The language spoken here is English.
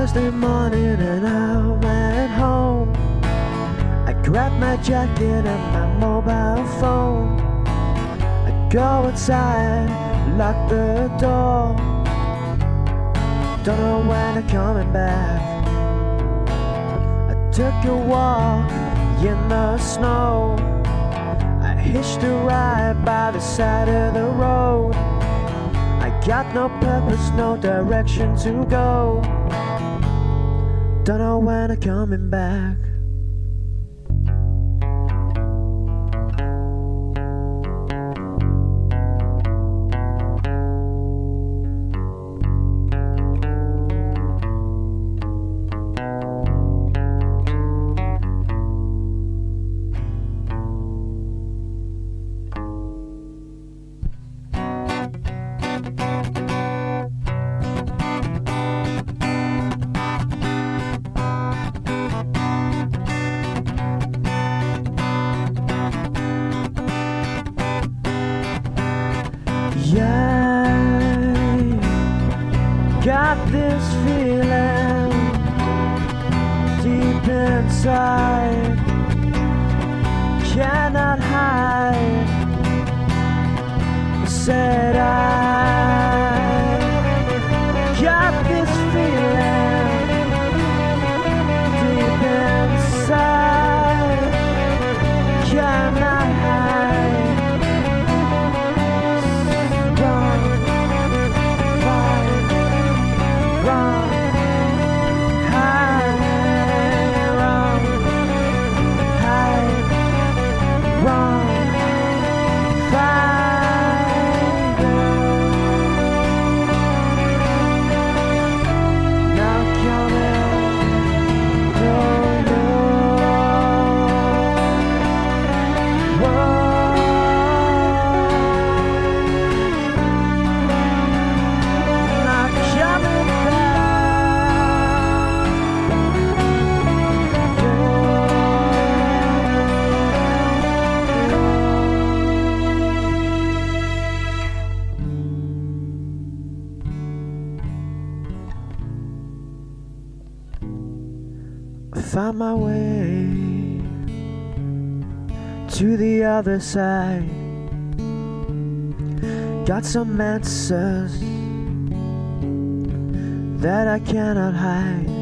Thursday morning and I'm at home. I grab my jacket and my mobile phone. I go outside, lock the door. Don't know when I'm coming back. I took a walk in the snow. I hitched a ride by the side of the road. I got no purpose, no direction to go. Don't know when I'm coming back. I got this feeling deep inside, cannot hide. Said I got this feeling deep inside, cannot hide. Found my way to the other side. Got some answers that I cannot hide.